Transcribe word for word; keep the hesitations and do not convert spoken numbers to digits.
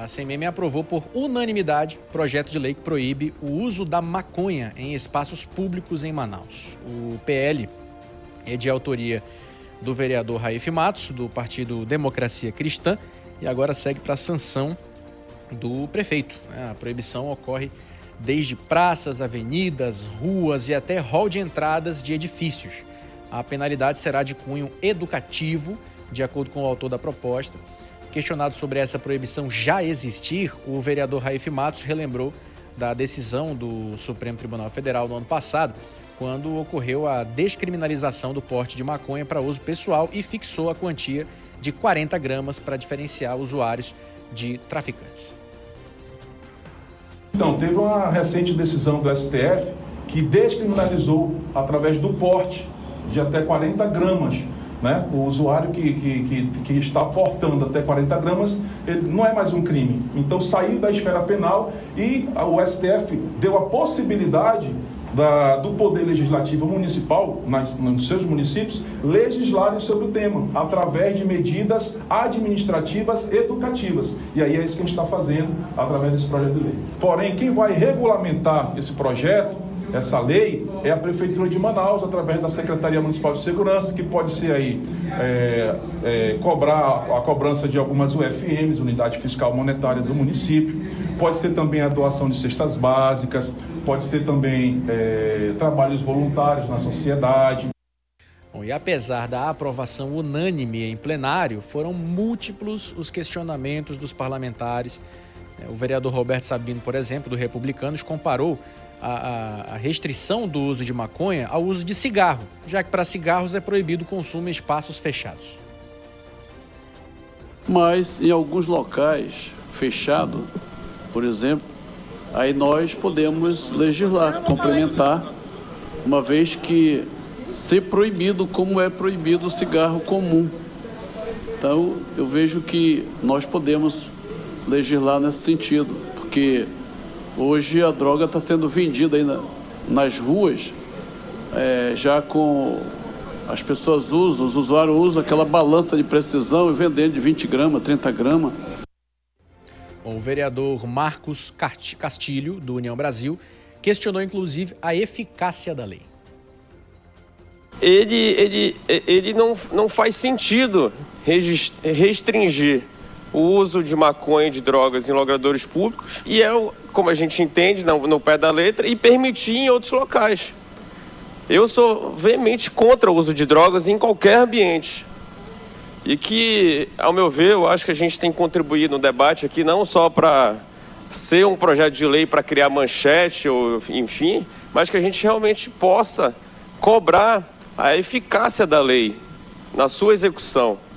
A Sem Meme aprovou por unanimidade projeto de lei que proíbe o uso da maconha em espaços públicos em Manaus. O P L é de autoria do vereador Raif Matos, do partido Democracia Cristã, e agora segue para a sanção do prefeito. A proibição ocorre desde praças, avenidas, ruas e até hall de entradas de edifícios. A penalidade será de cunho educativo, de acordo com o autor da proposta. Questionado sobre essa proibição já existir, o vereador Raif Matos relembrou da decisão do Supremo Tribunal Federal no ano passado, quando ocorreu a descriminalização do porte de maconha para uso pessoal e fixou a quantia de quarenta gramas para diferenciar usuários de traficantes. Então, teve uma recente decisão do S T F que descriminalizou através do porte de até quarenta gramas. Né? O usuário que, que, que, que está portando até quarenta gramas, ele não é mais um crime. Então saiu da esfera penal e o S T F deu a possibilidade da, do Poder Legislativo Municipal, nas, nos seus municípios, legislarem sobre o tema, através de medidas administrativas educativas. E aí é isso que a gente está fazendo através desse projeto de lei. Porém, quem vai regulamentar esse projeto, essa lei, é a Prefeitura de Manaus, através da Secretaria Municipal de Segurança, que pode ser aí é, é, cobrar a cobrança de algumas U F Ms, Unidade Fiscal Monetária do município, pode ser também a doação de cestas básicas, pode ser também é, trabalhos voluntários na sociedade. Bom, e apesar da aprovação unânime em plenário, foram múltiplos os questionamentos dos parlamentares. O vereador Roberto Sabino, por exemplo, do Republicanos, comparou a, a restrição do uso de maconha ao uso de cigarro, já que para cigarros é proibido o consumo em espaços fechados. Mas em alguns locais fechados, por exemplo, aí nós podemos legislar, complementar, uma vez que ser proibido como é proibido o cigarro comum. Então, eu vejo que nós podemos legislar nesse sentido, porque hoje a droga está sendo vendida aí na, nas ruas, é, já com as pessoas usam, os usuários usam aquela balança de precisão e vendendo de vinte gramas, trinta gramas. O vereador Marcos Castilho, do União Brasil, questionou inclusive a eficácia da lei. Ele, ele, ele não, não faz sentido restringir o uso de maconha e de drogas em logradouros públicos e é, como a gente entende, no, no pé da letra, e permitir em outros locais. Eu sou veemente contra o uso de drogas em qualquer ambiente. E que, ao meu ver, eu acho que a gente tem que contribuir no debate aqui, não só para ser um projeto de lei para criar manchete, ou enfim, mas que a gente realmente possa cobrar a eficácia da lei na sua execução.